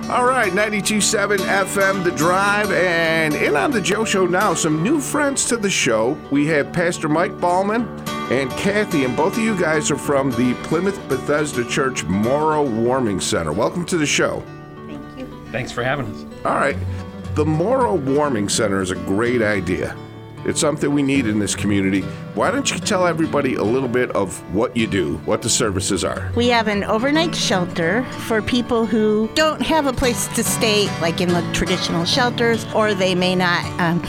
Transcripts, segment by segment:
All right, 92.7 FM, The Drive, and in on the Joe Show now, some new friends to the show. We have Pastor Mike Ballman and Kathy, and both of you guys are from the Plymouth Bethesda Church Morrow Warming Center. Welcome to the show. Thank you. Thanks for having us. All right, the Morrow Warming Center is a great idea. It's something we need in this community. Why don't you tell everybody a little bit of what you do, what the services are? We have an overnight shelter for people who don't have a place to stay, like in the traditional shelters, or they may not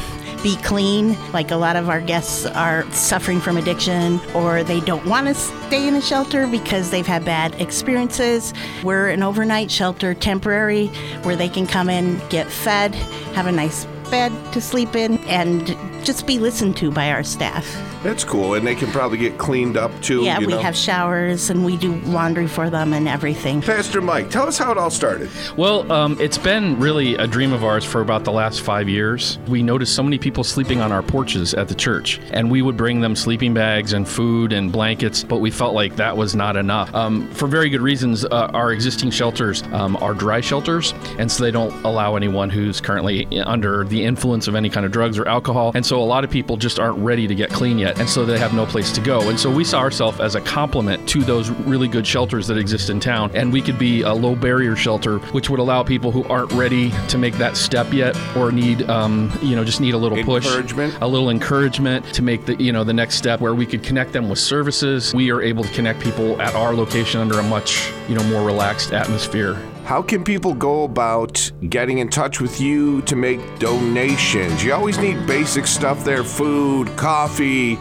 be clean, like a lot of our guests are suffering from addiction, or they don't want to stay in a shelter because they've had bad experiences. We're an overnight shelter, temporary, where they can come in, get fed, have a nice bed to sleep in, and just be listened to by our staff. That's cool, and they can probably get cleaned up too. Yeah, we have showers, and we do laundry for them and everything. Pastor Mike, tell us how it all started. Well, it's been really a dream of ours for about the last 5 years. We noticed so many people sleeping on our porches at the church, and we would bring them sleeping bags and food and blankets, but we felt like that was not enough. For very good reasons, our existing shelters are dry shelters, and so they don't allow anyone who's currently under the influence of any kind of drugs or alcohol, and so a lot of people just aren't ready to get clean yet, and so they have no place to go. And so we saw ourselves as a complement to those really good shelters that exist in town, and we could be a low barrier shelter, which would allow people who aren't ready to make that step yet, or need, just need a little push, a little encouragement to make the next step, where we could connect them with services. We are able to connect people at our location under a much, more relaxed atmosphere. How can people go about getting in touch with you to make donations? You always need basic stuff there, food, coffee,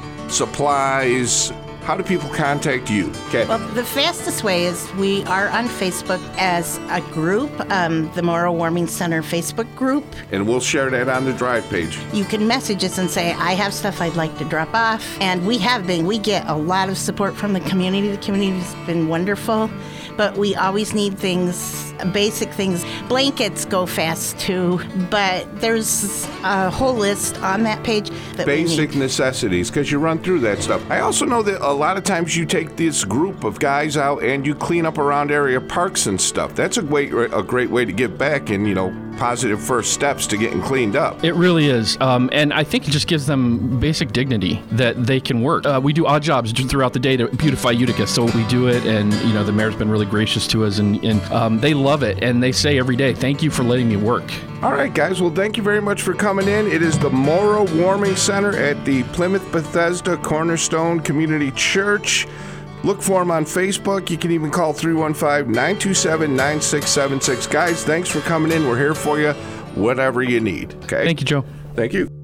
supplies. How do people contact you? Okay. Well, the fastest way is we are on Facebook as a group, the Morrow Warming Center Facebook group. And we'll share that on the Drive page. You can message us and say, I have stuff I'd like to drop off. And we get a lot of support from the community. The community's been wonderful. But we always need things, basic things. Blankets go fast too, but there's a whole list on that page. Basic necessities, because you run through that stuff. I also know that a lot of times you take this group of guys out and you clean up around area parks and stuff. That's a great way to give back and, positive first steps to getting cleaned up. It really is. And I think it just gives them basic dignity that they can work. We do odd jobs throughout the day to beautify Utica, so we do it, and, the mayor's been really gracious to us, and they love it, and they say every day, thank you for letting me work. All right, guys. Well, thank you very much for coming in. It is the Morrow Warming Center at the Plymouth Bethesda Cornerstone Community Church. Look for them on Facebook. You can even call 315-927-9676. Guys, thanks for coming in. We're here for you, whatever you need. Okay. Thank you, Joe. Thank you.